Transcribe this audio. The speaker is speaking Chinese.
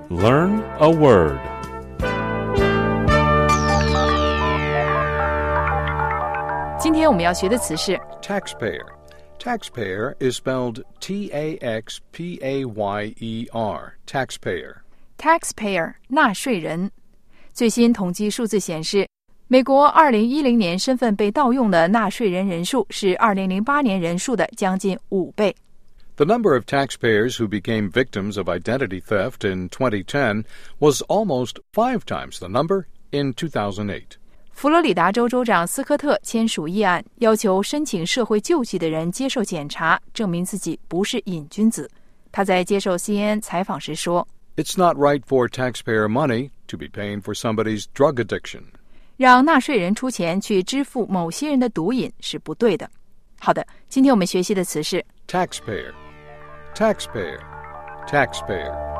Learn a word. 今天我们要学的词是 Taxpayer. Taxpayer is spelled T-A-X-P-A-Y-E-R. Taxpayer. taxpayer 纳税人。最新统计数字显示，美国2010年身份被盗用的纳税人人数是2008年人数的将近5倍。 The number of taxpayers who became victims of identity theft in 2010 was almost 5 times the number in 2008. 佛罗里达州州长斯科特签署议案，要求申请社会救济的人接受检查，证明自己不是瘾君子。他在接受 CNN 采访时说 It's not right for taxpayer money to be paying for somebody's drug addiction. 让纳税人出钱去支付某些人的毒瘾是不对的。好的，今天我们学习的词是 Taxpayer. Taxpayer. Taxpayer.